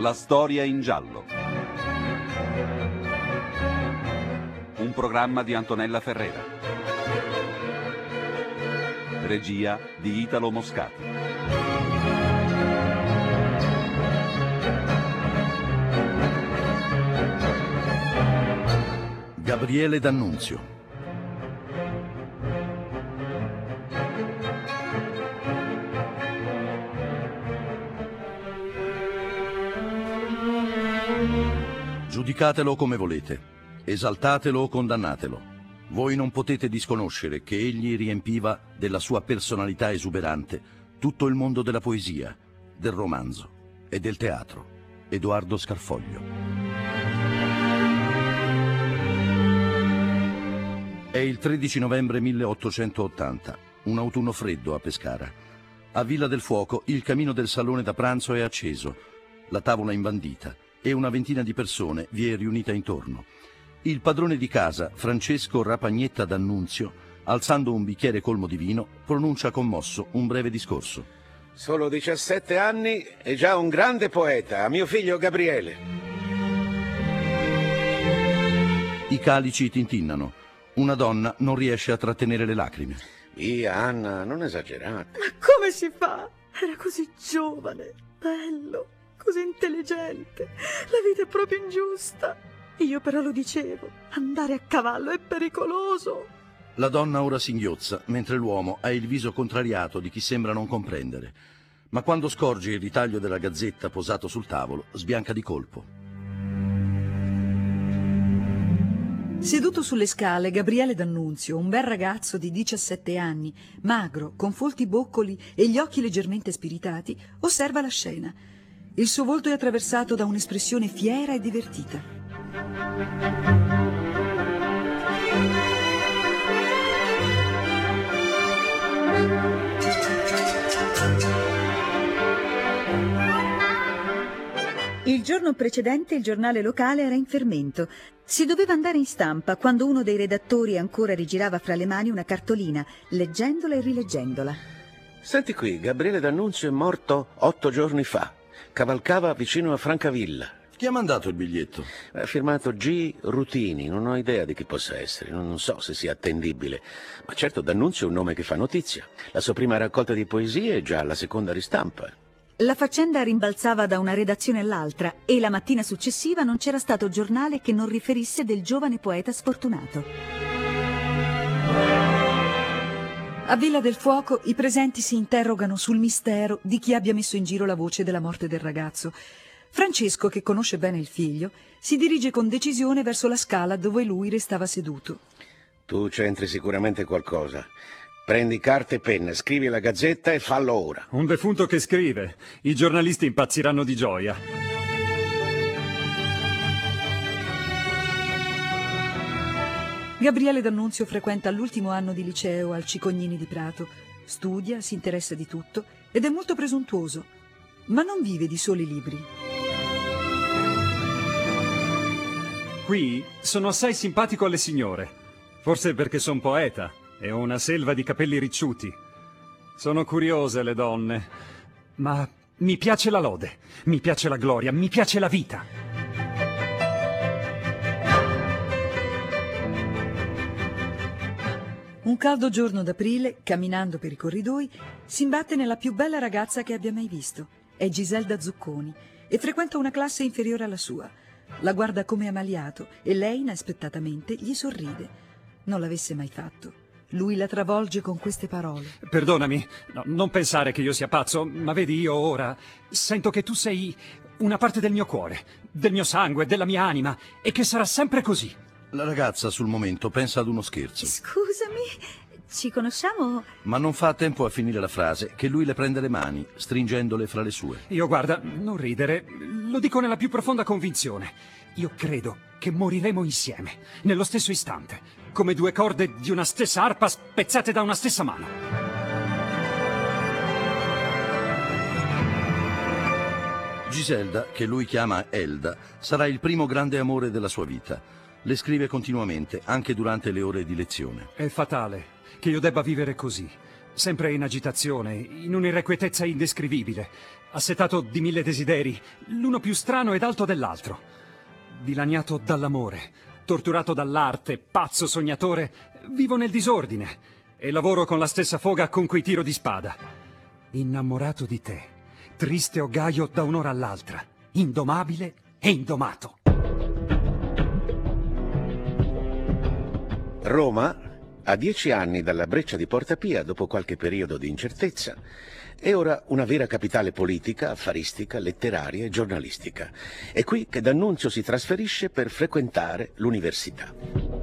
La storia in giallo. Un programma di Antonella Ferrera. Regia di Italo Moscati. Gabriele D'Annunzio. Giudicatelo come volete, esaltatelo o condannatelo. Voi non potete disconoscere che egli riempiva della sua personalità esuberante tutto il mondo della poesia, del romanzo e del teatro. Edoardo Scarfoglio. È il 13 novembre 1880, un autunno freddo a Pescara. A Villa del Fuoco il camino del salone da pranzo è acceso, la tavola imbandita e una ventina di persone vi è riunita intorno. Il padrone di casa, Francesco Rapagnetta D'Annunzio, alzando un bicchiere colmo di vino, pronuncia commosso un breve discorso. Solo 17 anni e già un grande poeta, mio figlio Gabriele. I calici tintinnano. Una donna non riesce a trattenere le lacrime. Via, Anna, non esagerate. Ma come si fa? Era così giovane, bello, così intelligente. La vita è proprio ingiusta. Io però lo dicevo, andare a cavallo è pericoloso. La donna ora singhiozza, mentre l'uomo ha il viso contrariato di chi sembra non comprendere. Ma quando scorge il ritaglio della Gazzetta posato sul tavolo, sbianca di colpo. Seduto sulle scale, Gabriele D'Annunzio, un bel ragazzo di 17 anni, magro, con folti boccoli e gli occhi leggermente spiritati, osserva la scena. Il suo volto è attraversato da un'espressione fiera e divertita. Il giorno precedente il giornale locale era in fermento. Si doveva andare in stampa quando uno dei redattori ancora rigirava fra le mani una cartolina, leggendola e rileggendola. Senti qui, Gabriele D'Annunzio è morto 8 giorni fa. Cavalcava vicino a Francavilla. Chi ha mandato il biglietto? Ha firmato G. Rutini, non ho idea di chi possa essere, non so se sia attendibile. Ma certo D'Annunzio è un nome che fa notizia. La sua prima raccolta di poesie è già la seconda ristampa. La faccenda rimbalzava da una redazione all'altra e la mattina successiva non c'era stato giornale che non riferisse del giovane poeta sfortunato. A Villa del Fuoco i presenti si interrogano sul mistero di chi abbia messo in giro la voce della morte del ragazzo. Francesco, che conosce bene il figlio, si dirige con decisione verso la scala dove lui restava seduto. Tu c'entri sicuramente qualcosa. Prendi carta e penna, scrivi la Gazzetta e fallo ora. Un defunto che scrive. I giornalisti impazziranno di gioia. Gabriele D'Annunzio frequenta l'ultimo anno di liceo al Cicognini di Prato. Studia, si interessa di tutto ed è molto presuntuoso, ma non vive di soli libri. Qui sono assai simpatico alle signore. Forse perché son poeta e ho una selva di capelli ricciuti. Sono curiose le donne, ma mi piace la lode, mi piace la gloria, mi piace la vita. Un caldo giorno d'aprile, camminando per i corridoi, si imbatte nella più bella ragazza che abbia mai visto. È Giselda Zucconi e frequenta una classe inferiore alla sua. La guarda come ammaliato e lei, inaspettatamente, gli sorride. Non l'avesse mai fatto. Lui la travolge con queste parole. Perdonami, no, non pensare che io sia pazzo, ma vedi, io ora sento che tu sei una parte del mio cuore, del mio sangue, della mia anima, e che sarà sempre così. La ragazza sul momento pensa ad uno scherzo. Scusami, ci conosciamo? Ma non fa a tempo a finire la frase che lui le prende le mani, stringendole fra le sue. Io, guarda, non ridere, lo dico nella più profonda convinzione. Io credo che moriremo insieme, nello stesso istante, come due corde di una stessa arpa spezzate da una stessa mano. Giselda, che lui chiama Elda, sarà il primo grande amore della sua vita. Le scrive continuamente, anche durante le ore di lezione. È fatale che io debba vivere così, sempre in agitazione, in un'irrequietezza indescrivibile, assetato di 1000 desideri, l'uno più strano ed alto dell'altro. Dilaniato dall'amore, torturato dall'arte, pazzo sognatore, vivo nel disordine e lavoro con la stessa foga con cui tiro di spada. Innamorato di te, triste o gaio da un'ora all'altra, indomabile e indomato. Roma, a 10 anni dalla breccia di Porta Pia, dopo qualche periodo di incertezza, è ora una vera capitale politica, affaristica, letteraria e giornalistica. È qui che D'Annunzio si trasferisce per frequentare l'università.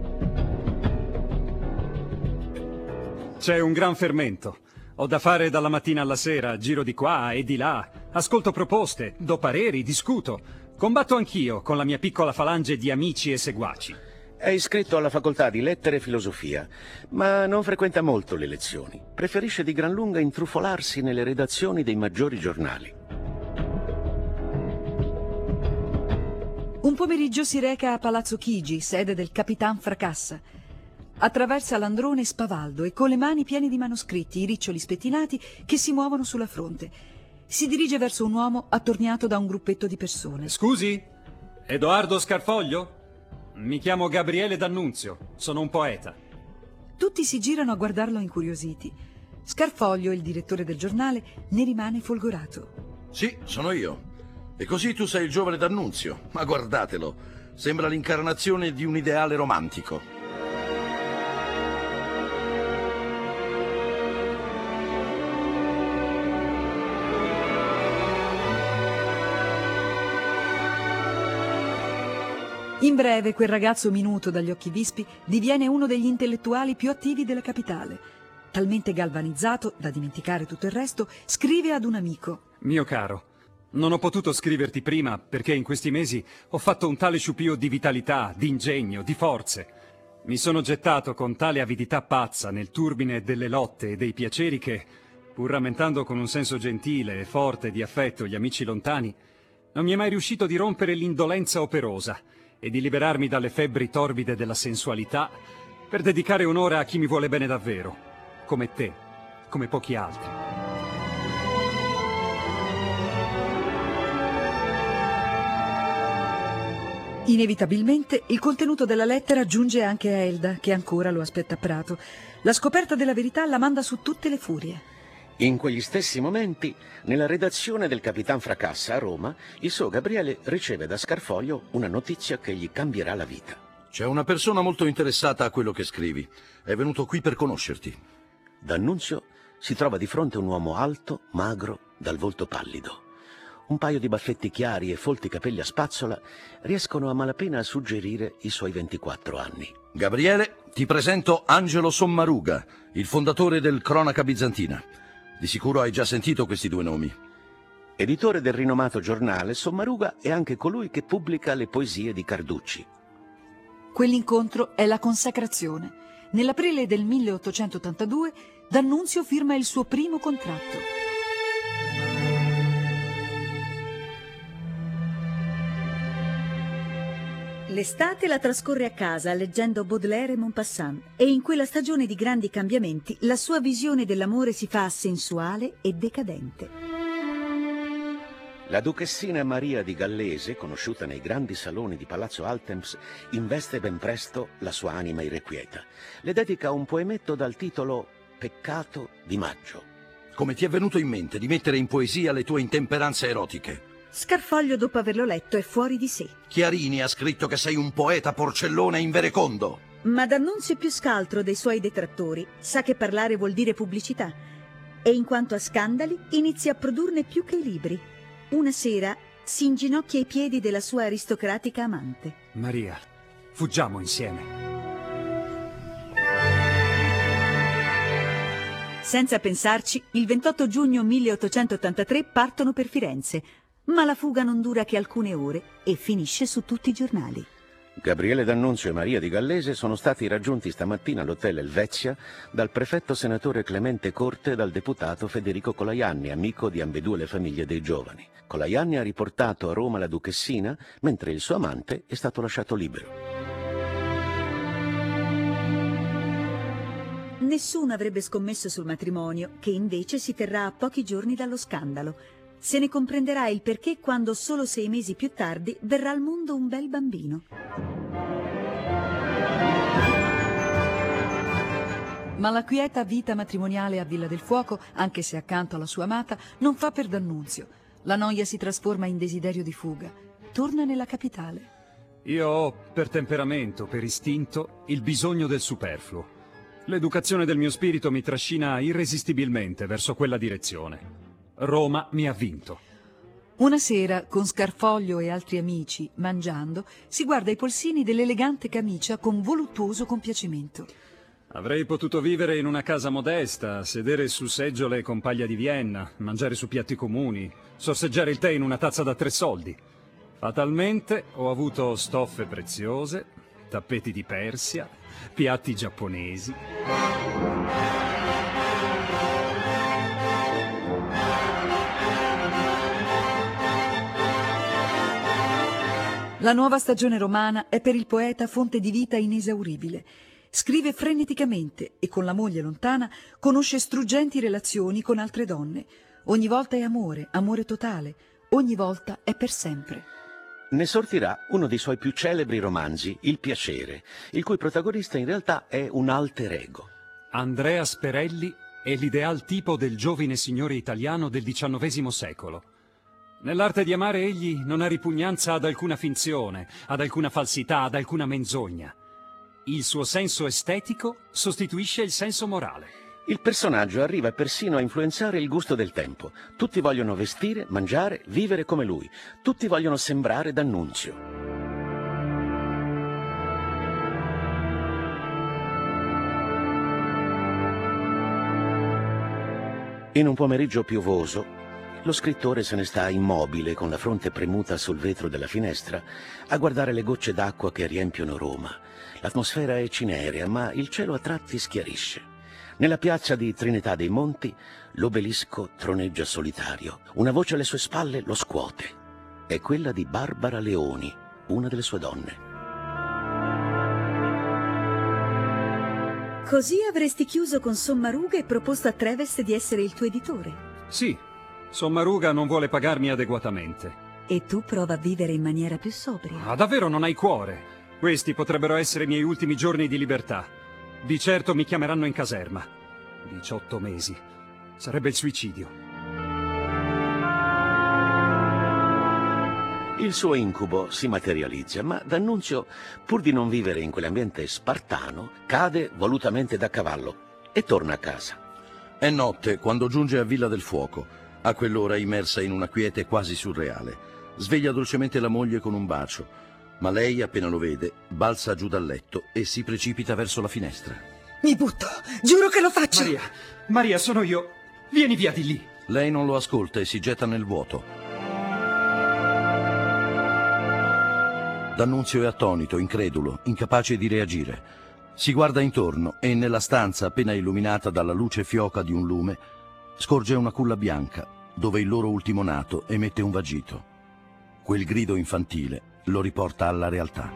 C'è un gran fermento. Ho da fare dalla mattina alla sera, giro di qua e di là, ascolto proposte, do pareri, discuto. Combatto anch'io con la mia piccola falange di amici e seguaci. È iscritto alla facoltà di lettere e filosofia, ma non frequenta molto le lezioni. Preferisce di gran lunga intrufolarsi nelle redazioni dei maggiori giornali. Un pomeriggio si reca a Palazzo Chigi, sede del Capitan Fracassa. Attraversa l'androne spavaldo e con le mani piene di manoscritti, i riccioli spettinati che si muovono sulla fronte. Si dirige verso un uomo attorniato da un gruppetto di persone. Scusi? Edoardo Scarfoglio? Mi chiamo Gabriele D'Annunzio, sono un poeta. Tutti si girano a guardarlo incuriositi. Scarfoglio, il direttore del giornale, ne rimane folgorato. Sì, sono io. E così tu sei il giovane D'Annunzio. Ma guardatelo, sembra l'incarnazione di un ideale romantico. In breve, quel ragazzo minuto dagli occhi vispi diviene uno degli intellettuali più attivi della capitale. Talmente galvanizzato da dimenticare tutto il resto, scrive ad un amico. Mio caro, non ho potuto scriverti prima perché in questi mesi ho fatto un tale sciupio di vitalità, di ingegno, di forze. Mi sono gettato con tale avidità pazza nel turbine delle lotte e dei piaceri che, pur rammentando con un senso gentile e forte di affetto gli amici lontani, non mi è mai riuscito di rompere l'indolenza operosa e di liberarmi dalle febbri torbide della sensualità per dedicare un'ora a chi mi vuole bene davvero, come te, come pochi altri. Inevitabilmente, il contenuto della lettera giunge anche a Elda, che ancora lo aspetta a Prato. La scoperta della verità la manda su tutte le furie. In quegli stessi momenti, nella redazione del Capitan Fracassa a Roma, il suo Gabriele riceve da Scarfoglio una notizia che gli cambierà la vita. C'è una persona molto interessata a quello che scrivi. È venuto qui per conoscerti. D'Annunzio si trova di fronte a un uomo alto, magro, dal volto pallido. Un paio di baffetti chiari e folti capelli a spazzola riescono a malapena a suggerire i suoi 24 anni. Gabriele, ti presento Angelo Sommaruga, il fondatore del Cronaca Bizantina. Di sicuro hai già sentito questi due nomi. Editore del rinomato giornale, Sommaruga è anche colui che pubblica le poesie di Carducci. Quell'incontro è la consacrazione. Nell'aprile del 1882 D'Annunzio firma il suo primo contratto. L'estate la trascorre a casa leggendo Baudelaire e Maupassant e in quella stagione di grandi cambiamenti la sua visione dell'amore si fa sensuale e decadente. La duchessina Maria di Gallese, conosciuta nei grandi saloni di Palazzo Altemps, investe ben presto la sua anima irrequieta. Le dedica un poemetto dal titolo Peccato di maggio. Come ti è venuto in mente di mettere in poesia le tue intemperanze erotiche? Scarfoglio, dopo averlo letto, è fuori di sé. Chiarini ha scritto che sei un poeta porcellone inverecondo. Ma D'Annunzio più scaltro dei suoi detrattori sa che parlare vuol dire pubblicità e in quanto a scandali inizia a produrne più che libri. Una sera si inginocchia ai piedi della sua aristocratica amante. Maria, fuggiamo insieme. Senza pensarci, il 28 giugno 1883 partono per Firenze, ma la fuga non dura che alcune ore e finisce su tutti i giornali. Gabriele D'Annunzio e Maria di Gallese sono stati raggiunti stamattina all'hotel Elvezia dal prefetto senatore Clemente Corte e dal deputato Federico Colaianni, amico di ambedue le famiglie dei giovani. Colaianni ha riportato a Roma la duchessina, mentre il suo amante è stato lasciato libero. Nessuno avrebbe scommesso sul matrimonio, che invece si terrà a pochi giorni dallo scandalo. Se ne comprenderà il perché quando solo 6 mesi più tardi verrà al mondo un bel bambino. Ma la quieta vita matrimoniale a Villa del Fuoco, anche se accanto alla sua amata, non fa per D'Annunzio. La noia si trasforma in desiderio di fuga. Torna nella capitale. Io ho, per temperamento, per istinto, il bisogno del superfluo. L'educazione del mio spirito mi trascina irresistibilmente verso quella direzione. Roma mi ha vinto. Una sera, con Scarfoglio e altri amici, mangiando, si guarda i polsini dell'elegante camicia con voluttuoso compiacimento. Avrei potuto vivere in una casa modesta, sedere su seggiole con paglia di Vienna, mangiare su piatti comuni, sorseggiare il tè in una tazza da 3 soldi. Fatalmente ho avuto stoffe preziose, tappeti di Persia, piatti giapponesi. La nuova stagione romana è per il poeta fonte di vita inesauribile. Scrive freneticamente e con la moglie lontana conosce struggenti relazioni con altre donne. Ogni volta è amore, amore totale. Ogni volta è per sempre. Ne sortirà uno dei suoi più celebri romanzi, Il piacere, il cui protagonista in realtà è un alter ego. Andrea Sperelli è l'ideal tipo del giovine signore italiano del XIX secolo. Nell'arte di amare egli non ha ripugnanza ad alcuna finzione, ad alcuna falsità, ad alcuna menzogna. Il suo senso estetico sostituisce il senso morale. Il personaggio arriva persino a influenzare il gusto del tempo. Tutti vogliono vestire, mangiare, vivere come lui. Tutti vogliono sembrare D'Annunzio. In un pomeriggio piovoso, lo scrittore se ne sta immobile, con la fronte premuta sul vetro della finestra, a guardare le gocce d'acqua che riempiono Roma. L'atmosfera è cinerea, ma il cielo a tratti schiarisce. Nella piazza di Trinità dei Monti, l'obelisco troneggia solitario. Una voce alle sue spalle lo scuote. È quella di Barbara Leoni, una delle sue donne. Così avresti chiuso con Sommaruga e proposto a Treves di essere il tuo editore. Sì, Sommaruga non vuole pagarmi adeguatamente. E tu prova a vivere in maniera più sobria. Ah, davvero non hai cuore? Questi potrebbero essere i miei ultimi giorni di libertà. Di certo mi chiameranno in caserma. 18 mesi. Sarebbe il suicidio. Il suo incubo si materializza, ma D'Annunzio, pur di non vivere in quell'ambiente spartano, cade volutamente da cavallo e torna a casa. È notte quando giunge a Villa del Fuoco, a quell'ora immersa in una quiete quasi surreale. Sveglia dolcemente la moglie con un bacio, ma lei, appena lo vede, balza giù dal letto e si precipita verso la finestra. Mi butto, giuro che lo faccio. Maria, sono io. Vieni via di lì. Lei non lo ascolta e si getta nel vuoto. D'Annunzio è attonito, incredulo, incapace di reagire. Si guarda intorno e nella stanza appena illuminata dalla luce fioca di un lume scorge una culla bianca dove il loro ultimo nato emette un vagito. Quel grido infantile lo riporta alla realtà.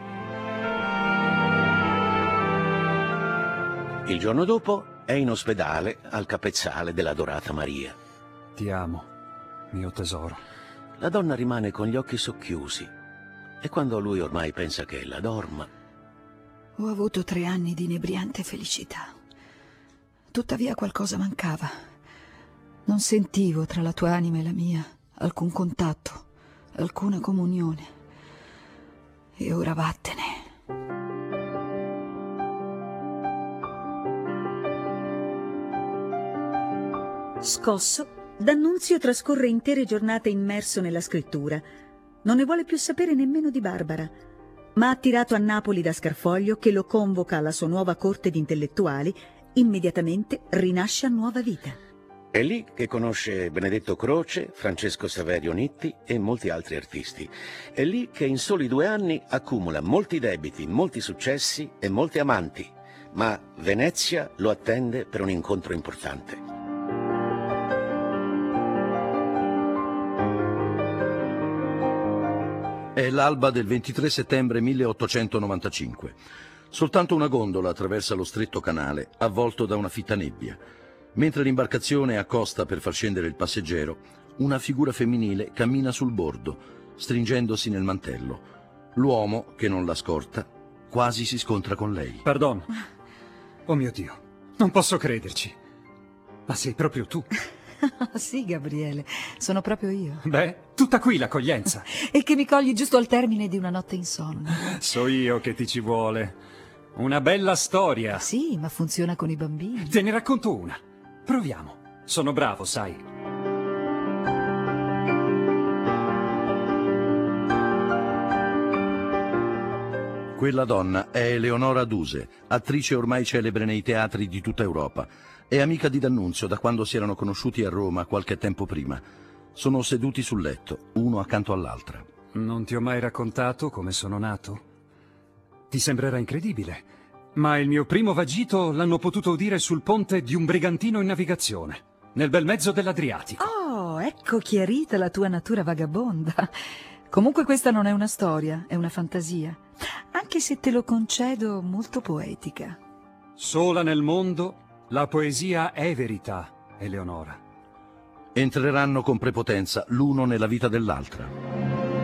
Il giorno dopo è in ospedale al capezzale dell'adorata Maria. Ti amo, mio tesoro. La donna rimane con gli occhi socchiusi e quando lui ormai pensa che ella dorma... Ho avuto 3 anni di inebriante felicità. Tuttavia qualcosa mancava. Non sentivo tra la tua anima e la mia alcun contatto, alcuna comunione. E ora vattene. Scosso, D'Annunzio trascorre intere giornate immerso nella scrittura. Non ne vuole più sapere nemmeno di Barbara, ma attirato a Napoli da Scarfoglio, che lo convoca alla sua nuova corte di intellettuali, immediatamente rinasce a nuova vita. È lì che conosce Benedetto Croce, Francesco Saverio Nitti e molti altri artisti. È lì che in soli 2 anni accumula molti debiti, molti successi e molti amanti. Ma Venezia lo attende per un incontro importante. È l'alba del 23 settembre 1895. Soltanto una gondola attraversa lo stretto canale, avvolto da una fitta nebbia. Mentre l'imbarcazione accosta per far scendere il passeggero, una figura femminile cammina sul bordo, stringendosi nel mantello. L'uomo, che non la scorta, quasi si scontra con lei. Pardon. Oh mio Dio, non posso crederci. Ma sei proprio tu? Sì, Gabriele, sono proprio io. Beh, tutta qui l'accoglienza. E che mi cogli giusto al termine di una notte insonne. So io che ti ci vuole. Una bella storia. Sì, ma funziona con i bambini. Te ne racconto una. Proviamo. Sono bravo, sai. Quella donna è Eleonora Duse, attrice ormai celebre nei teatri di tutta Europa. È amica di D'Annunzio da quando si erano conosciuti a Roma qualche tempo prima. Sono seduti sul letto, uno accanto all'altra. Non ti ho mai raccontato come sono nato? Ti sembrerà incredibile, ma il mio primo vagito l'hanno potuto udire sul ponte di un brigantino in navigazione, nel bel mezzo dell'Adriatico. Oh, ecco chiarita la tua natura vagabonda. Comunque questa non è una storia, è una fantasia. Anche se te lo concedo, molto poetica. Sola nel mondo, la poesia è verità, Eleonora. Entreranno con prepotenza l'uno nella vita dell'altra.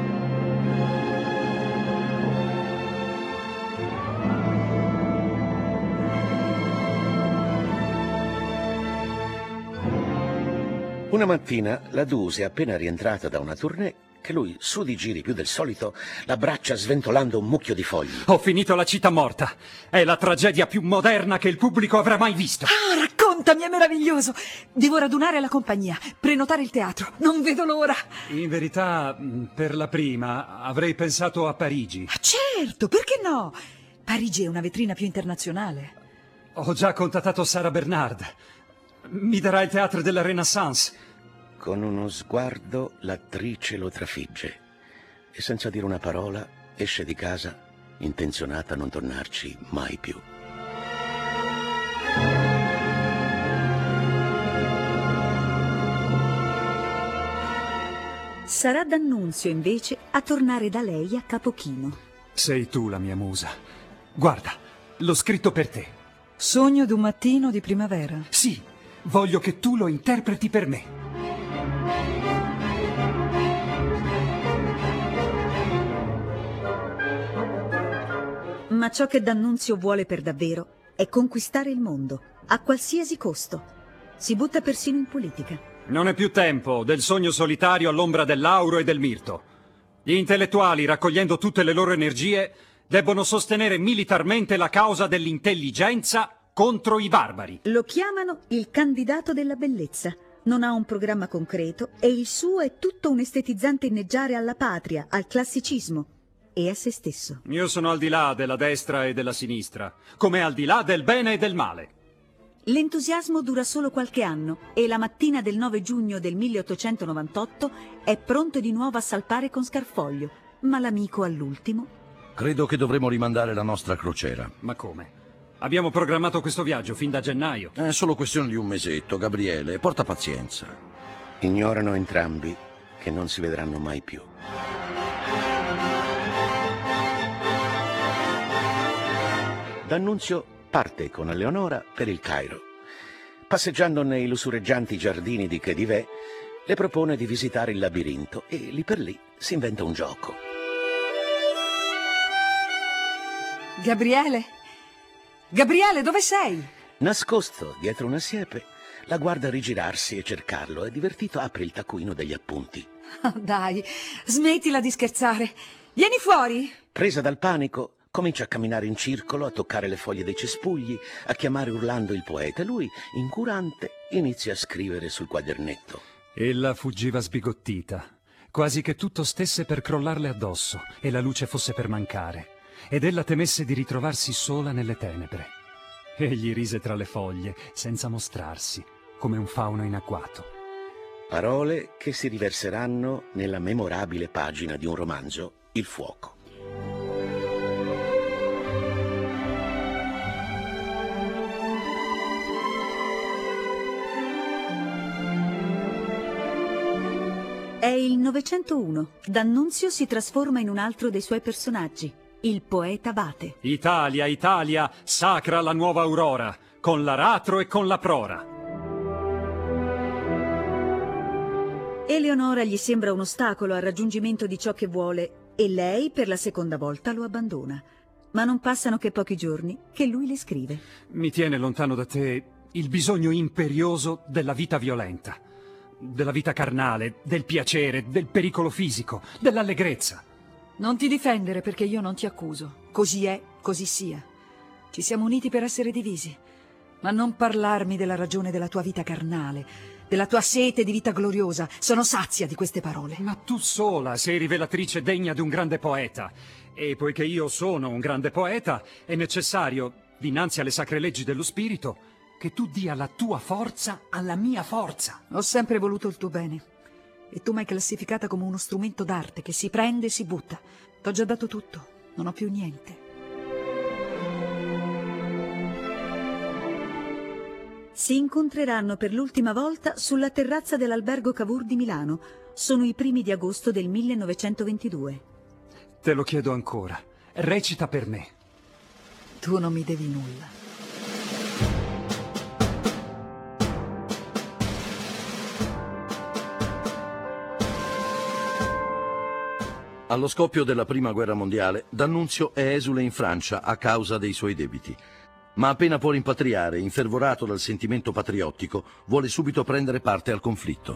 Una mattina la Duse è appena rientrata da una tournée che lui, su di giri più del solito, l'abbraccia sventolando un mucchio di fogli. Ho finito La città morta. È la tragedia più moderna che il pubblico avrà mai visto. Ah, raccontami, è meraviglioso! Devo radunare la compagnia, prenotare il teatro. Non vedo l'ora. In verità, per la prima, avrei pensato a Parigi. Ah, certo, perché no? Parigi è una vetrina più internazionale. Ho già contattato Sara Bernard. Mi darà il teatro della Renaissance. Con uno sguardo l'attrice lo trafigge e senza dire una parola esce di casa, intenzionata a non tornarci mai più. Sarà D'Annunzio invece a tornare da lei a Capochino. Sei tu la mia musa. Guarda, l'ho scritto per te. Sogno d'un mattino di primavera. Sì, voglio che tu lo interpreti per me. Ma ciò che D'Annunzio vuole per davvero è conquistare il mondo, a qualsiasi costo. Si butta persino in politica. Non è più tempo del sogno solitario all'ombra del lauro e del mirto. Gli intellettuali, raccogliendo tutte le loro energie, debbono sostenere militarmente la causa dell'intelligenza contro i barbari. Lo chiamano il candidato della bellezza. Non ha un programma concreto e il suo è tutto un estetizzante inneggiare alla patria, al classicismo e a se stesso. Io sono al di là della destra e della sinistra, come al di là del bene e del male. L'entusiasmo dura solo qualche anno e la mattina del 9 giugno del 1898 è pronto di nuovo a salpare con Scarfoglio, ma l'amico all'ultimo... Credo che dovremo rimandare la nostra crociera. Ma come? Abbiamo programmato questo viaggio fin da gennaio. È solo questione di un mesetto, Gabriele. Porta pazienza. Ignorano entrambi che non si vedranno mai più. D'Annunzio parte con Eleonora per il Cairo. Passeggiando nei lussureggianti giardini di Khedive, le propone di visitare il labirinto e lì per lì si inventa un gioco. Gabriele? Gabriele, dove sei? Nascosto dietro una siepe, la guarda rigirarsi e cercarlo e divertito apre il taccuino degli appunti. Oh, dai, smettila di scherzare. Vieni fuori. Presa dal panico, comincia a camminare in circolo, a toccare le foglie dei cespugli, a chiamare urlando il poeta. Lui, incurante, inizia a scrivere sul quadernetto. Ella fuggiva sbigottita, quasi che tutto stesse per crollarle addosso e la luce fosse per mancare, ed ella temesse di ritrovarsi sola nelle tenebre. Egli rise tra le foglie, senza mostrarsi, come un fauno in agguato. Parole che si riverseranno nella memorabile pagina di un romanzo, Il fuoco. È il 901. D'Annunzio si trasforma in un altro dei suoi personaggi. il poeta Vate. Italia, Italia, sacra la nuova aurora, con l'aratro e con la prora. Eleonora gli sembra un ostacolo al raggiungimento di ciò che vuole e lei per la seconda volta lo abbandona. Ma non passano che pochi giorni che lui le scrive. Mi tiene lontano da te il bisogno imperioso della vita violenta, della vita carnale, del piacere, del pericolo fisico, dell'allegrezza. Non ti difendere perché io non ti accuso. Così è, così sia. Ci siamo uniti per essere divisi. Ma non parlarmi della ragione della tua vita carnale, della tua sete di vita gloriosa. Sono sazia di queste parole. Ma tu sola sei rivelatrice degna di un grande poeta. E poiché io sono un grande poeta, è necessario, dinanzi alle sacre leggi dello spirito, che tu dia la tua forza alla mia forza. Ho sempre voluto il tuo bene. E tu m'hai classificata come uno strumento d'arte che si prende e si butta. T'ho già dato tutto, non ho più niente. Si incontreranno per l'ultima volta sulla terrazza dell'Albergo Cavour di Milano. Sono i primi di agosto del 1922. Te lo chiedo ancora. Recita per me. Tu non mi devi nulla. Allo scoppio della Prima Guerra Mondiale, D'Annunzio è esule in Francia a causa dei suoi debiti. Ma appena può rimpatriare, infervorato dal sentimento patriottico, vuole subito prendere parte al conflitto.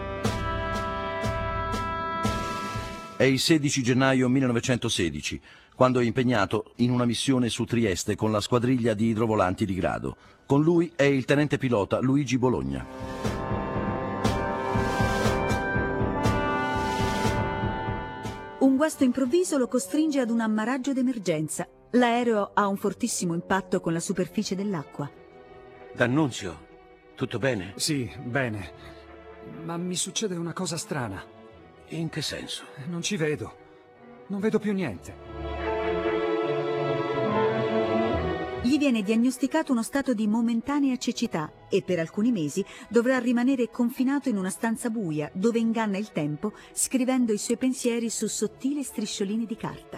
È il 16 gennaio 1916, quando è impegnato in una missione su Trieste con la squadriglia di idrovolanti di grado. Con lui è il tenente pilota Luigi Bologna. Un guasto improvviso lo costringe ad un ammaraggio d'emergenza. L'aereo ha un fortissimo impatto con la superficie dell'acqua. D'Annunzio, tutto bene? Sì, bene. Ma mi succede una cosa strana. In che senso? Non ci vedo. Non vedo più niente. Gli viene diagnosticato uno stato di momentanea cecità e per alcuni mesi dovrà rimanere confinato in una stanza buia dove inganna il tempo scrivendo i suoi pensieri su sottili strisciolini di carta.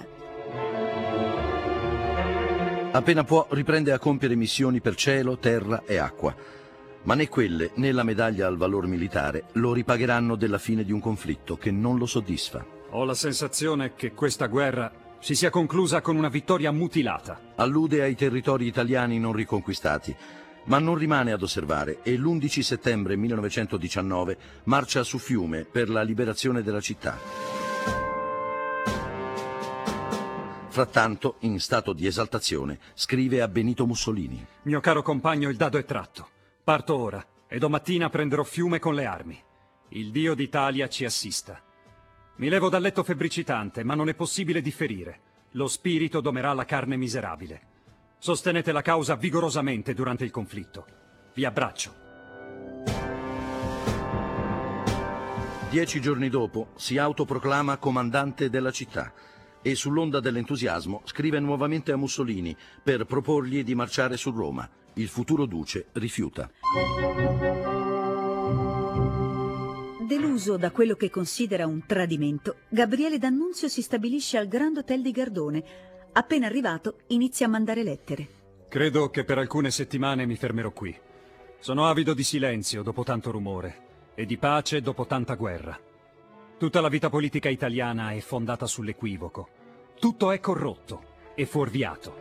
Appena può riprende a compiere missioni per cielo, terra e acqua. Ma né quelle né la medaglia al valor militare lo ripagheranno della fine di un conflitto che non lo soddisfa. Ho la sensazione che questa guerra si sia conclusa con una vittoria mutilata. Allude ai territori italiani non riconquistati, ma non rimane ad osservare e l'11 settembre 1919 marcia su Fiume per la liberazione della città. Frattanto, in stato di esaltazione, scrive a Benito Mussolini. Mio caro compagno, il dado è tratto. Parto ora e domattina prenderò Fiume con le armi. Il Dio d'Italia ci assista. Mi levo dal letto febbricitante, ma non è possibile differire. Lo spirito domerà la carne miserabile. Sostenete la causa vigorosamente durante il conflitto. Vi abbraccio. 10 giorni dopo si autoproclama comandante della città e sull'onda dell'entusiasmo scrive nuovamente a Mussolini per proporgli di marciare su Roma. Il futuro duce rifiuta. Deluso da quello che considera un tradimento, Gabriele D'Annunzio si stabilisce al Grand Hotel di Gardone. Appena arrivato, inizia a mandare lettere. Credo che per alcune settimane mi fermerò qui. Sono avido di silenzio dopo tanto rumore e di pace dopo tanta guerra. Tutta la vita politica italiana è fondata sull'equivoco. Tutto è corrotto e fuorviato.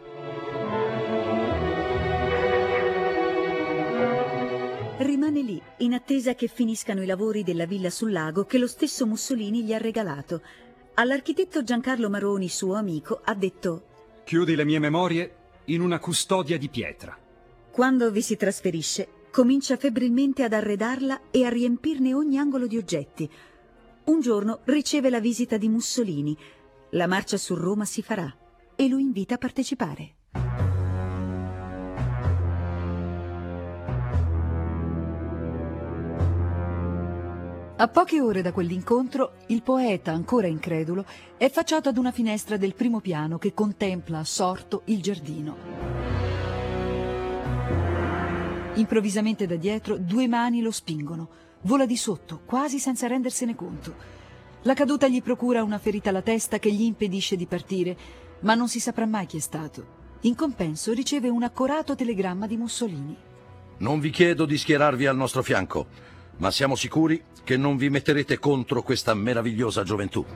Rimane lì, in attesa che finiscano i lavori della villa sul lago che lo stesso Mussolini gli ha regalato. All'architetto Giancarlo Maroni, suo amico, ha detto: Chiudi le mie memorie in una custodia di pietra. Quando vi si trasferisce, comincia febbrilmente ad arredarla e a riempirne ogni angolo di oggetti. Un giorno riceve la visita di Mussolini. La marcia su Roma si farà e lo invita a partecipare. A poche ore da quell'incontro, il poeta, ancora incredulo, è affacciato ad una finestra del primo piano che contempla assorto il giardino. Improvvisamente da dietro 2 mani lo spingono. Vola di sotto, quasi senza rendersene conto. La caduta gli procura una ferita alla testa che gli impedisce di partire, ma non si saprà mai chi è stato. In compenso riceve un accorato telegramma di Mussolini. Non vi chiedo di schierarvi al nostro fianco, ma siamo sicuri che non vi metterete contro questa meravigliosa gioventù.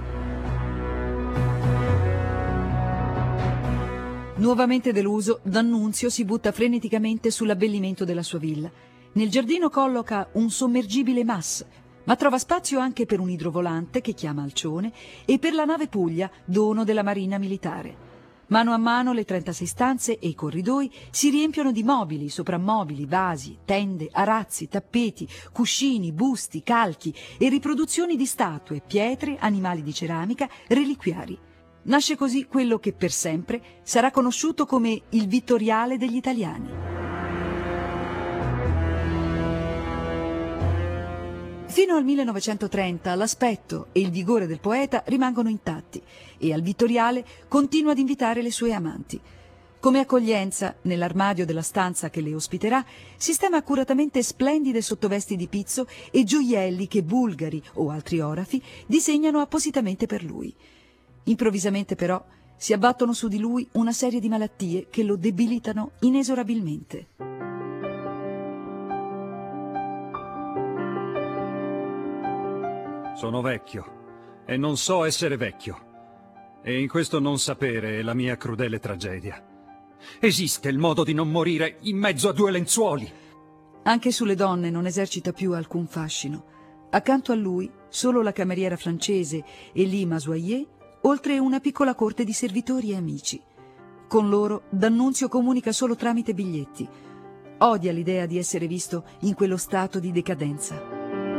Nuovamente deluso, D'Annunzio si butta freneticamente sull'abbellimento della sua villa. Nel giardino colloca un sommergibile MAS, ma trova spazio anche per un idrovolante che chiama Alcione e per la nave Puglia, dono della Marina Militare. Mano a mano le 36 stanze e i corridoi si riempiono di mobili, soprammobili, vasi, tende, arazzi, tappeti, cuscini, busti, calchi e riproduzioni di statue, pietre, animali di ceramica, reliquiari. Nasce così quello che per sempre sarà conosciuto come il Vittoriale degli Italiani. Fino al 1930 l'aspetto e il vigore del poeta rimangono intatti e al Vittoriale continua ad invitare le sue amanti. Come accoglienza, nell'armadio della stanza che le ospiterà, sistema accuratamente splendide sottovesti di pizzo e gioielli che bulgari o altri orafi disegnano appositamente per lui. Improvvisamente però si abbattono su di lui una serie di malattie che lo debilitano inesorabilmente. Sono vecchio e non so essere vecchio. E in questo non sapere è la mia crudele tragedia. Esiste il modo di non morire in mezzo a due lenzuoli? Anche sulle donne non esercita più alcun fascino. Accanto a lui solo la cameriera francese Elie Masoyer, oltre una piccola corte di servitori e amici. Con loro D'Annunzio comunica solo tramite biglietti. Odia l'idea di essere visto in quello stato di decadenza.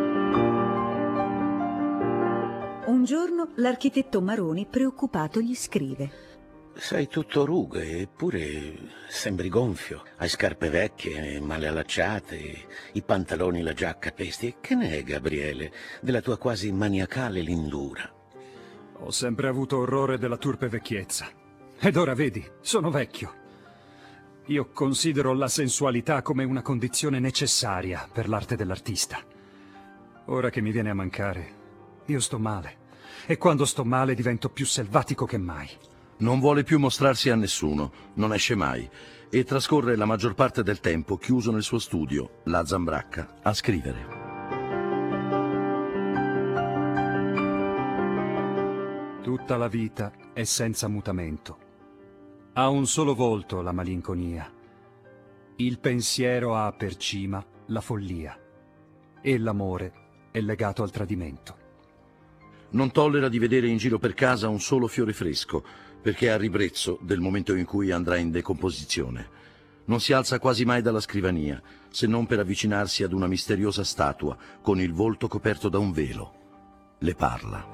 Un giorno l'architetto Maroni, preoccupato, gli scrive: Sei tutto rughe, eppure sembri gonfio. Hai scarpe vecchie, male allacciate, i pantaloni e la giacca pesti. E che ne è, Gabriele, della tua quasi maniacale lindura? Ho sempre avuto orrore della turpe vecchiezza. Ed ora vedi, sono vecchio. Io considero la sensualità come una condizione necessaria per l'arte dell'artista. Ora che mi viene a mancare, io sto male. E quando sto male divento più selvatico che mai. Non vuole più mostrarsi a nessuno, non esce mai e trascorre la maggior parte del tempo chiuso nel suo studio, la Zambracca, a scrivere. Tutta la vita è senza mutamento. Ha un solo volto la malinconia. Il pensiero ha per cima la follia. E l'amore è legato al tradimento. Non tollera di vedere in giro per casa un solo fiore fresco, perché ha ribrezzo del momento in cui andrà in decomposizione. Non si alza quasi mai dalla scrivania, se non per avvicinarsi ad una misteriosa statua con il volto coperto da un velo. Le parla.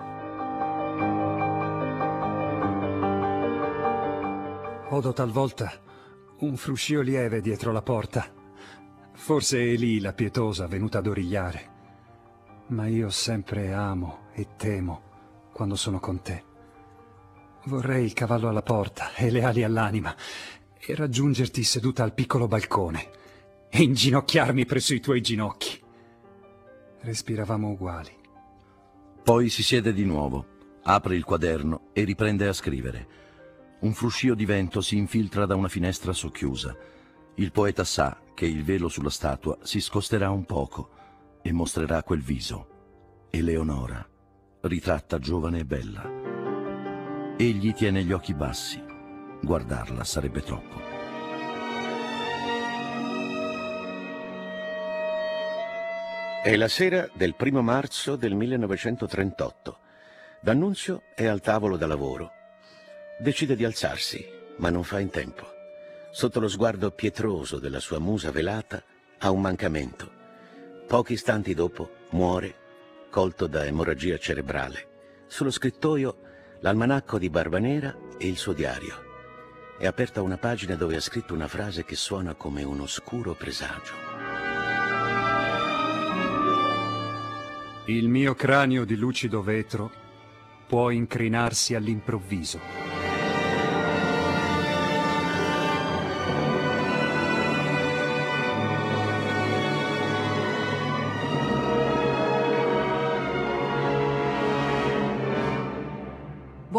Odo talvolta un fruscio lieve dietro la porta. Forse è lì la pietosa venuta ad origliare. Ma io sempre amo e temo quando sono con te. Vorrei il cavallo alla porta e le ali all'anima e raggiungerti seduta al piccolo balcone e inginocchiarmi presso i tuoi ginocchi. Respiravamo uguali. Poi si siede di nuovo, apre il quaderno e riprende a scrivere. Un fruscio di vento si infiltra da una finestra socchiusa. Il poeta sa che il velo sulla statua si scosterà un poco e mostrerà quel viso. Eleonora, ritratta giovane e bella. Egli tiene gli occhi bassi. Guardarla sarebbe troppo. È la sera del 1° marzo del 1938. D'Annunzio è al tavolo da lavoro. Decide di alzarsi, ma non fa in tempo. Sotto lo sguardo pietroso della sua musa velata ha un mancamento. Pochi istanti dopo muore, colto da emorragia cerebrale. Sullo scrittoio l'almanacco di Barbanera e il suo diario. È aperta una pagina dove ha scritto una frase che suona come un oscuro presagio. Il mio cranio di lucido vetro può incrinarsi all'improvviso.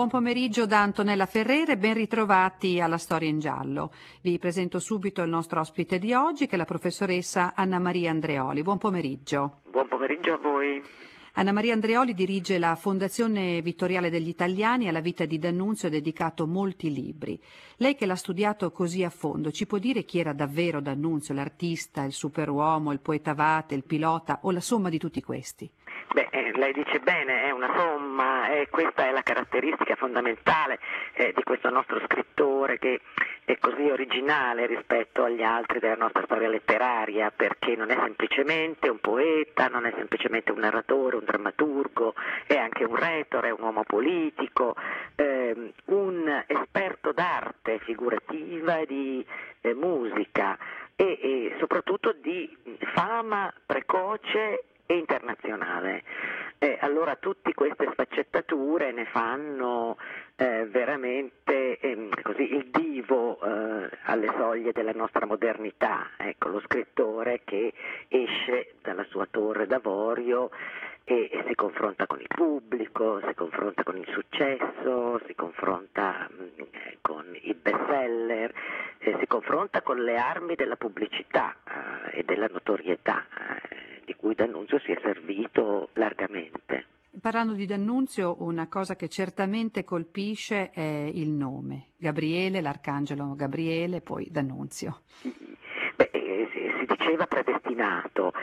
Buon pomeriggio da Antonella Ferrere, ben ritrovati alla Storia in Giallo. Vi presento subito il nostro ospite di oggi, che è la professoressa Anna Maria Andreoli. Buon pomeriggio. Buon pomeriggio a voi. Anna Maria Andreoli dirige la Fondazione Vittoriale degli Italiani, alla vita di D'Annunzio ha dedicato molti libri. Lei che l'ha studiato così a fondo, ci può dire chi era davvero D'Annunzio, l'artista, il superuomo, il poeta Vate, il pilota o la somma di tutti questi? Lei dice bene, è una somma e questa è la caratteristica fondamentale di questo nostro scrittore, che è così originale rispetto agli altri della nostra storia letteraria, perché non è semplicemente un poeta, non è semplicemente un narratore, un drammaturgo, è anche un retore, è un uomo politico, un esperto d'arte figurativa e di musica e soprattutto di fama precoce e internazionale. Allora tutte queste sfaccettature ne fanno veramente così il divo alle soglie della nostra modernità. Ecco, lo scrittore che esce dalla sua torre d'avorio e si confronta con il pubblico, si confronta con il successo, si confronta con i bestseller, si confronta con le armi della pubblicità e della notorietà di cui D'Annunzio si è servito largamente. Parlando di D'Annunzio, una cosa che certamente colpisce è il nome. Gabriele, l'arcangelo Gabriele, poi D'Annunzio. Si diceva predestinato,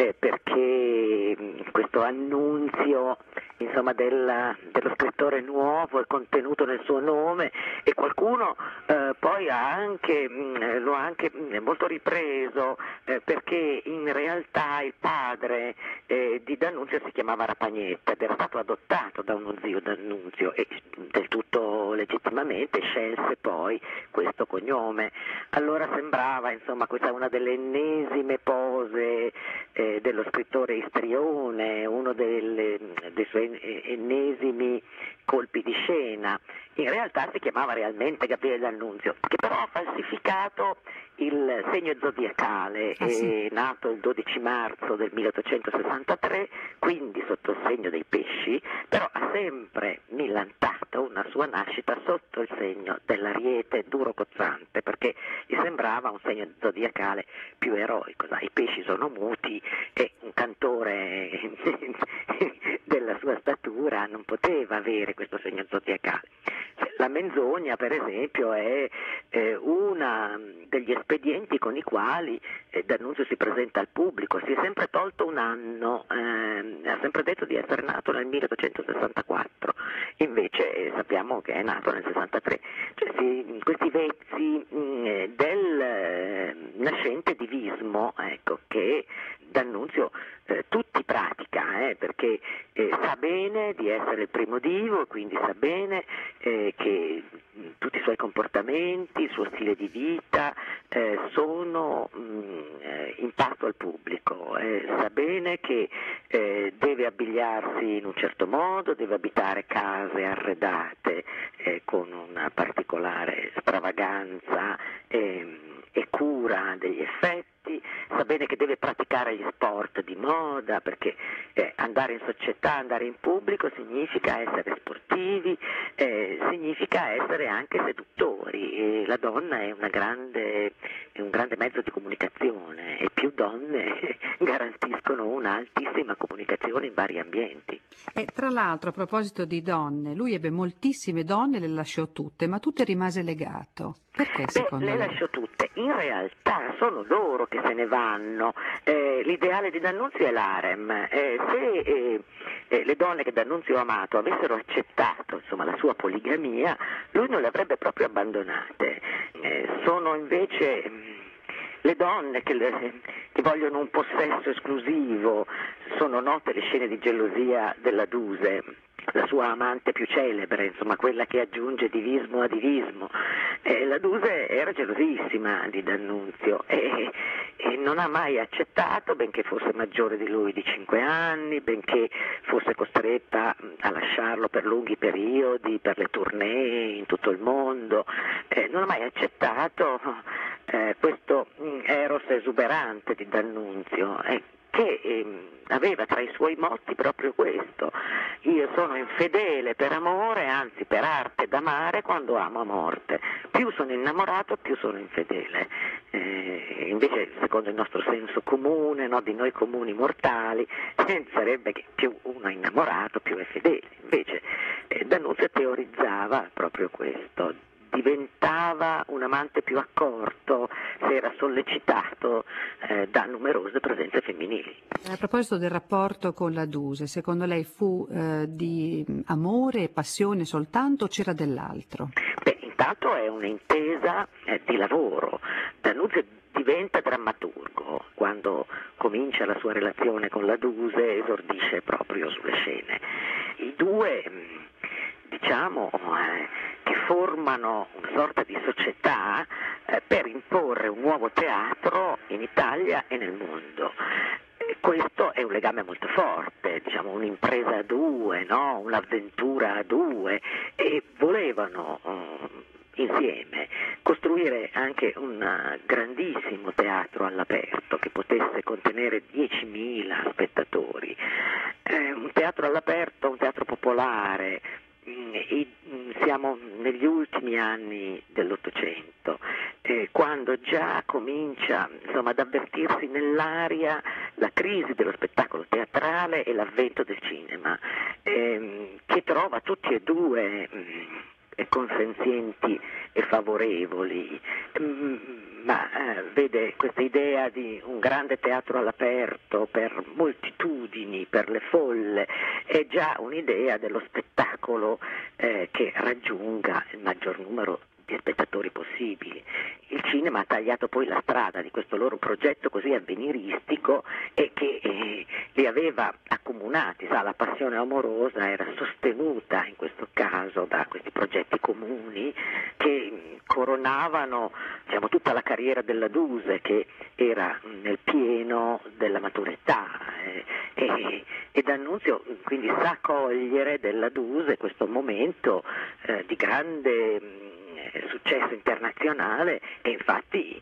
perché questo annunzio, insomma, dello scrittore nuovo è contenuto nel suo nome, e qualcuno poi lo ha anche molto ripreso, perché in realtà il padre di D'Annunzio si chiamava Rapagnetta ed era stato adottato da uno zio D'Annunzio e del tutto legittimamente scelse poi questo cognome. Allora sembrava, insomma, questa è una delle ennesime pose dello scrittore istrione, uno dei suoi ennesimi colpi di scena. In realtà si chiamava realmente Gabriele D'Annunzio, che però ha falsificato il segno zodiacale, è nato il 12 marzo del 1863, quindi sotto il segno dei pesci, però ha sempre millantato una sua nascita sotto il segno dell'Ariete duro cozzante, perché gli sembrava un segno zodiacale più eroico. I pesci sono muti e un cantore della sua statura non poteva avere questo segno zodiacale. La menzogna, per esempio, è una degli espedienti con i quali D'Annunzio si presenta al pubblico. Si è sempre tolto un anno, ha sempre detto di essere nato nel 1864, invece sappiamo che è nato nel 63. Questi vezzi del nascente divismo, ecco, che D'Annunzio tutti pratica, perché sa bene di essere il primo divo e quindi sa bene che tutti i suoi comportamenti, il suo stile di vita sono in pasto al pubblico, sa bene che deve abbigliarsi in un certo modo, deve abitare case arredate con una particolare stravaganza e cura degli effetti, sa bene che deve praticare gli sport di moda, perché andare in società, andare in pubblico significa essere sportivi, significa essere anche seduttori, e la donna è un grande mezzo di comunicazione e più donne garantiscono un'altissima comunicazione in vari ambienti. E tra l'altro, a proposito di donne, lui ebbe moltissime donne, le lasciò tutte, ma tutte rimase legato. Perché secondo le lei? lasciò tutte, in realtà sono loro che se ne vanno. L'ideale di D'Annunzio è l'harem. Se le donne che D'Annunzio ha amato avessero accettato, insomma, la sua poligamia, lui non le avrebbe proprio abbandonate. Sono invece le donne che vogliono un possesso esclusivo. Sono note le scene di gelosia della Duse, la sua amante più celebre, insomma, quella che aggiunge divismo a divismo. La Duse era gelosissima di D'Annunzio e non ha mai accettato, benché fosse maggiore di lui di 5 anni, benché fosse costretta a lasciarlo per lunghi periodi, per le tournée in tutto il mondo, non ha mai accettato questo eros esuberante di D'Annunzio. che aveva tra i suoi motti proprio questo: io sono infedele per amore, anzi per arte d'amare quando amo a morte. Più sono innamorato, più sono infedele. Invece, secondo il nostro senso comune, no, di noi comuni mortali, sarebbe che più uno è innamorato, più è fedele. Invece D'Annunzio teorizzava proprio questo: diventava un amante più accorto se era sollecitato da numerose presenze femminili. A proposito del rapporto con la Duse, secondo lei fu di amore e passione soltanto o c'era dell'altro? Beh, intanto è un'intesa di lavoro. D'Annunzio diventa drammaturgo quando comincia la sua relazione con la Duse, esordisce proprio sulle scene. I due, diciamo, che formano una sorta di società per imporre un nuovo teatro in Italia e nel mondo. Questo è un legame molto forte, diciamo un'impresa a due, no? Un'avventura a due, e volevano insieme costruire anche un grandissimo teatro all'aperto che potesse contenere 10.000 spettatori, un teatro all'aperto, un teatro popolare. Siamo negli ultimi anni dell'Ottocento, quando già comincia, insomma, ad avvertirsi nell'aria la crisi dello spettacolo teatrale e l'avvento del cinema, che trova tutti e due consenzienti e favorevoli, ma vede questa idea di un grande teatro all'aperto per moltitudini, per le folle, è già un'idea dello spettacolo che raggiunga il maggior numero di spettatori possibili. Il cinema ha tagliato poi la strada di questo loro progetto così avveniristico e che li aveva accomunati, la passione amorosa era sostenuta in questo caso da questi progetti comuni che coronavano, diciamo, tutta la carriera della Duse, che era nel pieno della maturità, e D'Annunzio quindi sa cogliere della Duse questo momento di grande successo internazionale, e infatti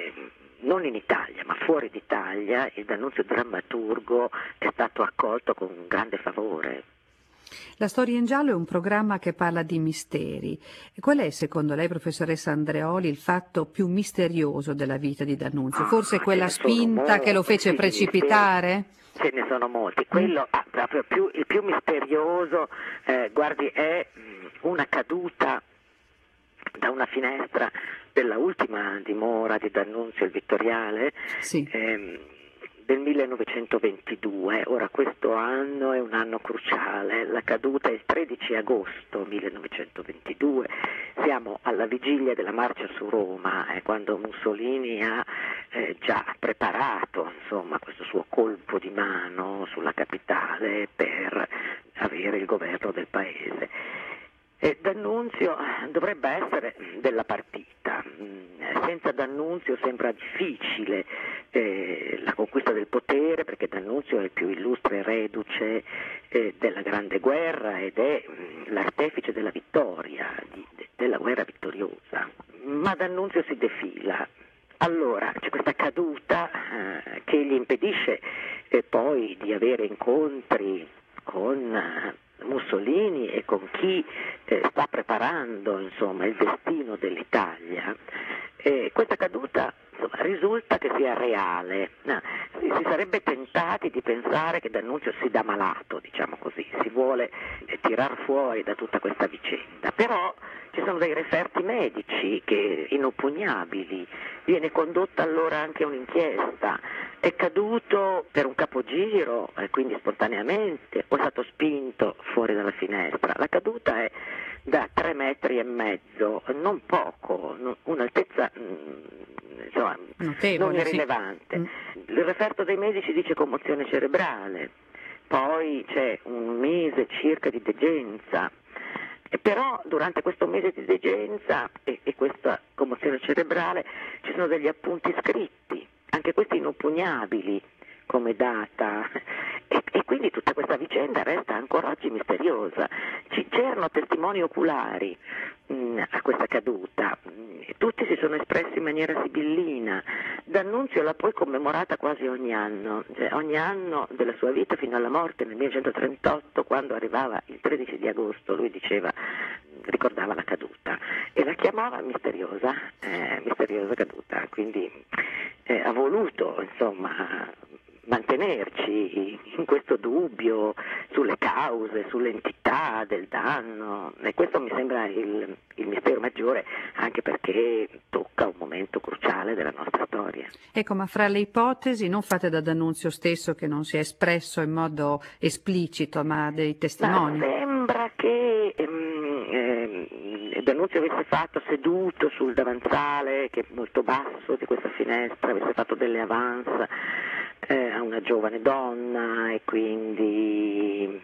non in Italia ma fuori d'Italia il D'Annunzio drammaturgo è stato accolto con grande favore. La Storia in giallo è un programma che parla di misteri. Qual è, secondo lei, professoressa Andreoli, il fatto più misterioso della vita di D'Annunzio? Forse quella spinta che lo fece precipitare? Ce ne sono molti. Quello proprio il più misterioso, guardi, è una caduta da una finestra della ultima dimora di D'Annunzio, il Vittoriale, sì, del 1922. Ora, questo anno è un anno cruciale, la caduta è il 13 agosto 1922, siamo alla vigilia della marcia su Roma, quando Mussolini ha già preparato, insomma, questo suo colpo di mano sulla capitale per avere il governo del paese. D'Annunzio dovrebbe essere della partita. Senza D'Annunzio sembra difficile la conquista del potere, perché D'Annunzio è il più illustre reduce della Grande Guerra ed è l'artefice della vittoria, della guerra vittoriosa. Ma D'Annunzio si defila. Allora c'è questa caduta che gli impedisce poi di avere incontri con Mussolini e con chi sta preparando, insomma, il destino dell'Italia. Questa caduta, insomma, risulta che sia reale. Si sarebbe tentati di pensare che D'Annunzio si dà malato, diciamo così, si vuole tirar fuori da tutta questa vicenda, però ci sono dei referti medici che inoppugnabili, viene condotta allora anche un'inchiesta. È caduto per un capogiro, quindi spontaneamente, o è stato spinto fuori dalla finestra? La caduta è da 3,5 metri, non poco, un'altezza insomma, notevole, non irrilevante. Sì. Il referto dei medici dice commozione cerebrale, poi c'è un mese circa di degenza. Però durante questo mese di degenza e questa commozione cerebrale ci sono degli appunti scritti, anche questi inoppugnabili come data, e quindi tutta questa vicenda resta ancora oggi misteriosa. C'erano testimoni oculari a questa caduta, tutti si sono espressi in maniera sibillina, D'Annunzio l'ha poi commemorata quasi ogni anno della sua vita fino alla morte nel 1938, quando arrivava il 13 di agosto, lui ricordava la caduta e la chiamava misteriosa caduta, quindi ha voluto insomma mantenerci in questo dubbio sulle cause, sull'entità del danno, e questo mi sembra il mistero maggiore, anche perché tocca un momento cruciale della nostra storia. Ecco, ma fra le ipotesi non fatte da D'Annunzio stesso, che non si è espresso in modo esplicito, ma dei testimoni. Ma sembra che D'Annunzio avesse fatto seduto sul davanzale, che è molto basso di questa finestra, avesse fatto delle avance a una giovane donna, e quindi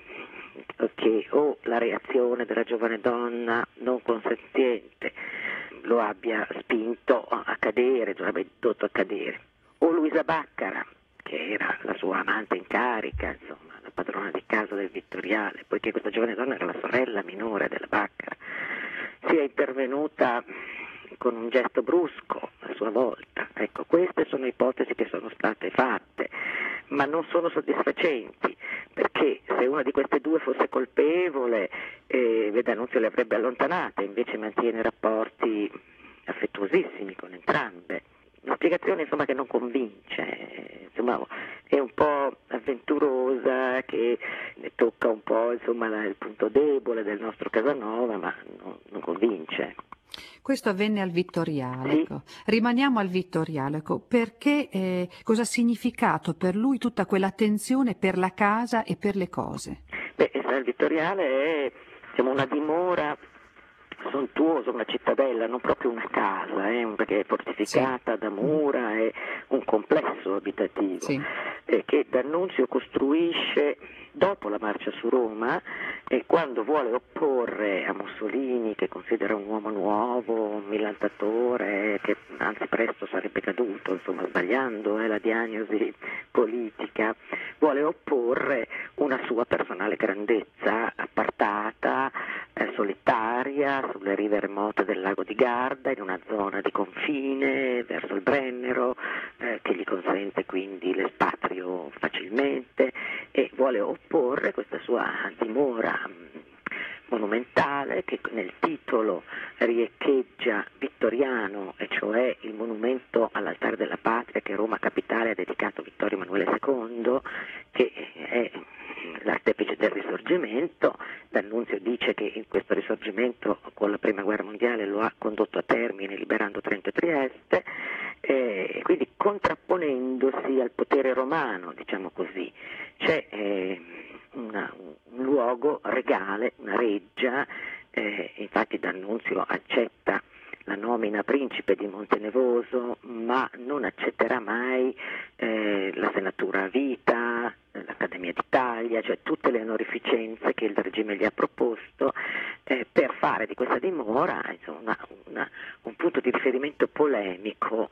che o la reazione della giovane donna non consenziente lo abbia spinto a cadere, lo abbia indotto a cadere, o Luisa Baccara, che era la sua amante in carica, insomma la padrona di casa del Vittoriale, poiché questa giovane donna era la sorella minore della Baccara, sia intervenuta con un gesto brusco a sua volta. Ecco, queste sono ipotesi che sono state fatte, ma non sono soddisfacenti, perché se una di queste due fosse colpevole, D'Annunzio le avrebbe allontanate, invece mantiene rapporti affettuosissimi con entrambe. Una spiegazione insomma che non convince, insomma è un po' avventurosa, che tocca un po' insomma il punto debole del nostro Casanova, ma non convince. Questo avvenne al Vittoriale. Sì. Ecco. Rimaniamo al Vittoriale. Ecco. Perché cosa ha significato per lui tutta quell'attenzione per la casa e per le cose? Beh, il Vittoriale è una dimora sontuosa, una cittadella, non proprio una casa, perché è fortificata da mura, è un complesso abitativo che D'Annunzio costruisce dopo la marcia su Roma, e quando vuole opporre a Mussolini, che considera un uomo nuovo, un millantatore, che anzi presto sarebbe caduto, insomma sbagliando la diagnosi politica, vuole opporre una sua personale grandezza appartata, solitaria, sulle rive remote del lago di Garda, in una zona di confine verso il Brennero, che gli consente quindi l'espatrio facilmente, e vuole opporre questa sua dimora monumentale, che nel titolo riecheggia vittoriano, e cioè il monumento all'altare della patria che Roma capitale ha dedicato a Vittorio Emanuele II, che è l'artefice del Risorgimento. D'Annunzio dice che in questo Risorgimento con la Prima Guerra Mondiale lo ha condotto a termine liberando Trento e Trieste, e quindi contrapponendosi al potere romano, diciamo così. C'è un luogo regale, una reggia, infatti D'Annunzio accetta la nomina principe di Montenevoso, ma non accetterà mai la senatura a vita, l'Accademia d'Italia, cioè tutte le onorificenze che il regime gli ha proposto, per fare di questa dimora insomma, un punto di riferimento polemico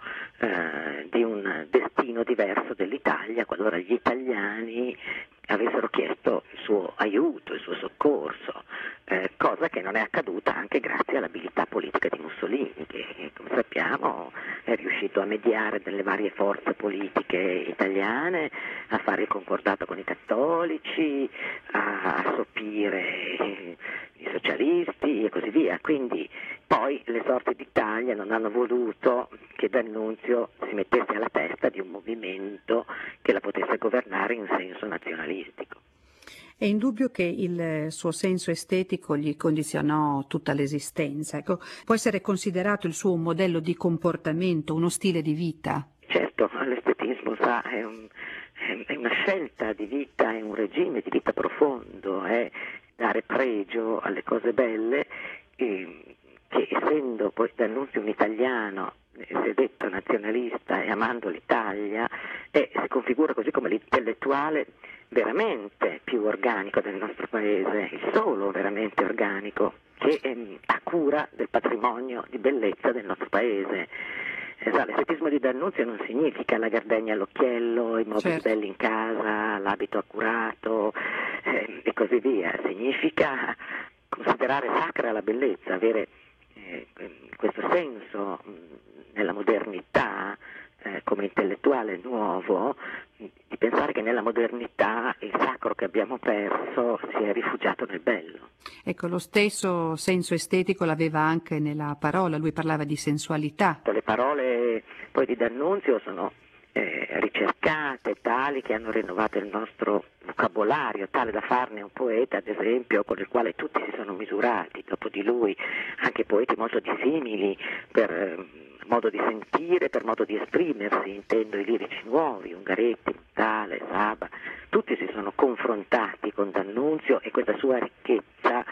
di un destino diverso dell'Italia, qualora gli italiani avessero chiesto il suo aiuto, il suo soccorso, cosa che non è accaduta anche grazie all'abilità politica di Mussolini, che come sappiamo è riuscito a mediare delle varie forze politiche italiane, a fare il concordato con i cattolici, a sopire i socialisti e così via. Quindi poi le sorti d'Italia non hanno voluto che D'Annunzio si mettesse alla testa di un movimento che la potesse governare in senso nazionalistico. È indubbio che il suo senso estetico gli condizionò tutta l'esistenza. Ecco, può essere considerato il suo un modello di comportamento, uno stile di vita? Certo, l'estetismo è una scelta di vita, è un regime di vita profondo, è dare pregio alle cose belle, che essendo poi D'Annunzio un italiano, si è detto nazionalista e amando l'Italia, si configura così come l'intellettuale veramente più organico del nostro paese, il solo veramente organico che ha cura del patrimonio di bellezza del nostro paese. L'estetismo di D'Annunzio non significa la gardenia all'occhiello, i mobili belli in casa, l'abito accurato e così via, significa considerare sacra la bellezza, avere questo senso nella modernità come intellettuale nuovo, di pensare che nella modernità il sacro che abbiamo perso si è rifugiato nel bello. Ecco, lo stesso senso estetico l'aveva anche nella parola, lui parlava di sensualità. Le parole poi di D'Annunzio sono ricercate, tali che hanno rinnovato il nostro vocabolario, tale da farne un poeta, ad esempio, con il quale tutti si sono misurati. Dopo di lui anche poeti molto dissimili per modo di sentire, per modo di esprimersi, intendo i lirici nuovi, Ungaretti, Montale, Saba, tutti si sono confrontati con D'Annunzio e questa sua ricchezza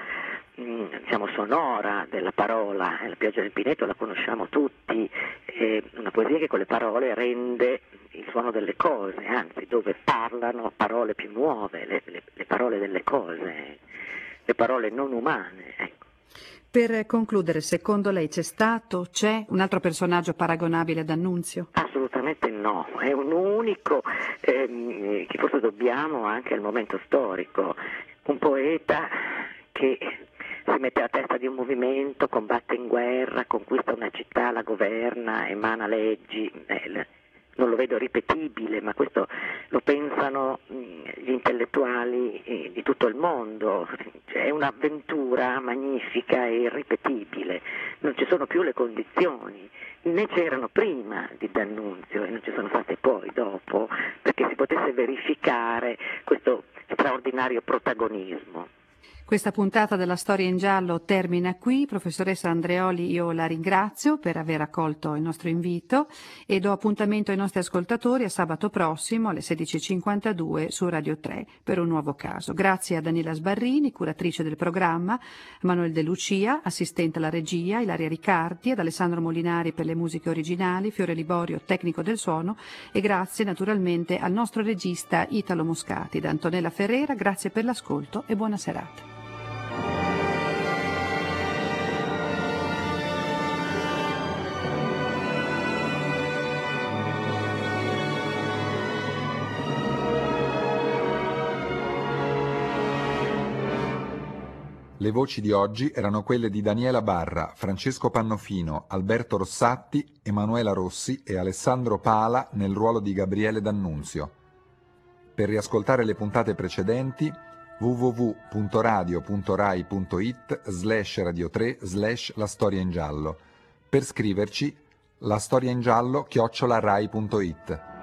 sonora della parola. La pioggia del Pineto la conosciamo tutti, è una poesia che con le parole rende il suono delle cose, anzi dove parlano parole più nuove, le parole delle cose, le parole non umane, ecco. Per concludere, secondo lei c'è un altro personaggio paragonabile ad Annunzio? Assolutamente no, è un unico che forse dobbiamo anche al momento storico, un poeta che si mette alla testa di un movimento, combatte in guerra, conquista una città, la governa, emana leggi. Non lo vedo ripetibile, ma questo lo pensano gli intellettuali di tutto il mondo. È un'avventura magnifica e irripetibile. Non ci sono più le condizioni, né c'erano prima di D'Annunzio e non ci sono state poi dopo, perché si potesse verificare questo straordinario protagonismo. Questa puntata della Storia in Giallo termina qui. Professoressa Andreoli, io la ringrazio per aver accolto il nostro invito e do appuntamento ai nostri ascoltatori a sabato prossimo alle 16:52 su Radio 3 per un nuovo caso. Grazie a Daniela Sbarrini, curatrice del programma, Manuel De Lucia, assistente alla regia, Ilaria Riccardi, ad Alessandro Molinari per le musiche originali, Fiore Liborio, tecnico del suono, e grazie naturalmente al nostro regista Italo Moscati. Da Antonella Ferrera, grazie per l'ascolto e buona serata. Le voci di oggi erano quelle di Daniela Barra, Francesco Pannofino, Alberto Rossatti, Emanuela Rossi e Alessandro Pala nel ruolo di Gabriele D'Annunzio. Per riascoltare le puntate precedenti www.radio.rai.it/radio3/La Storia in Giallo. Per scriverci lastoriaingiallo@rai.it.